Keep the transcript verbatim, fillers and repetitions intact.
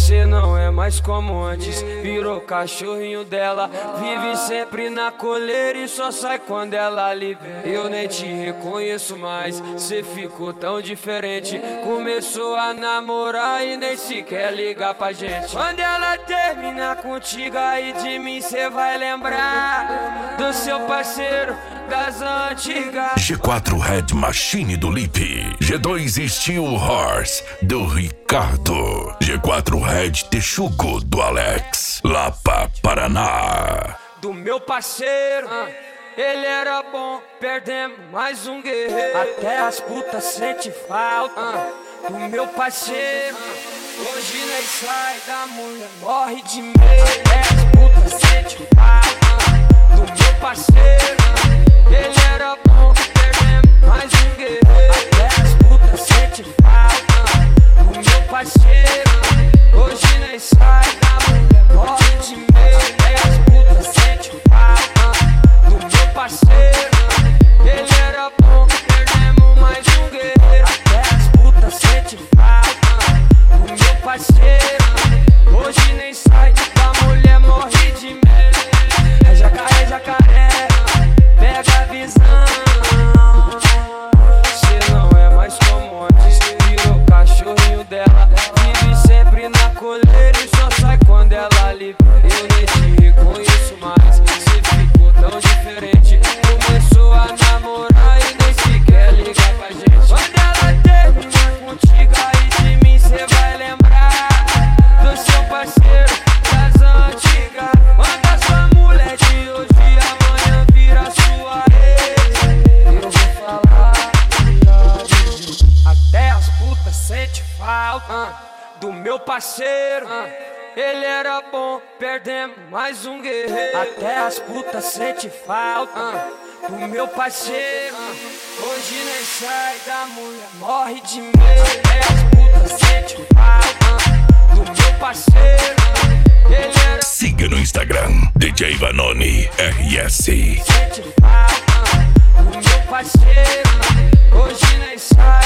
Cê não é mais como antes, virou cachorrinho dela. Vive sempre na coleira e só sai quando ela lhe vê. Eu nem te reconheço mais, cê ficou tão diferente. Começou a namorar e nem sequer ligar pra gente. Quando ela terminar contigo, aí de mim cê vai lembrar do seu parceiro das antigas. G quatro Red Machine do Lipe, G dois Steel Horse do Ricardo, G quatro Red Texugo do Alex, Lapa, Paraná. Do meu parceiro, ah, ele era bom, perdemos mais um guerreiro. Até as putas sente falta, ah, do meu parceiro. Ah, hoje nem sai da mulher, morre de medo. Até as putas sente falta, ah, do meu parceiro. Ah, ele era bom, perdemos mais um guerreiro. Até as putas sente falta, ah, do meu parceiro. Ah, hoje nem sai da mulher, morre de medo. Até as putas sente falta do meu parceiro. Ele era bom, perdemos mais um guerreiro. Até as putas sente falta do meu parceiro. Hoje nem sai da mulher, morre de medo. É jacaré, jacaré, pega a visão. Cê não é mais como antes, virou cachorrinho dela. Vive sempre na coleira e só sai quando ela lhe vê. Eu nem te reconheço mais, cê ficou tão diferente. Começou a namorar e nem sequer ligar pra gente. Quando ela terminar contigo, aí de mim cê vai lembrar do seu parceiro das antigas. Manda sua mulher de hoje, amanhã vira sua ex. Eu vou falar até as putas sente falta, ah, do meu parceiro. Ah, ele era bom, perdemos mais um guerreiro. Até as putas sente falta, ah, do meu parceiro. Ah, hoje nem sai da mulher, morre de medo. Até as putas sente falta, ah, do meu parceiro. Ah, ele era... Siga no Instagram, D J Vanoni R S. Sente falta, ah, do meu parceiro. Ah, hoje nem sai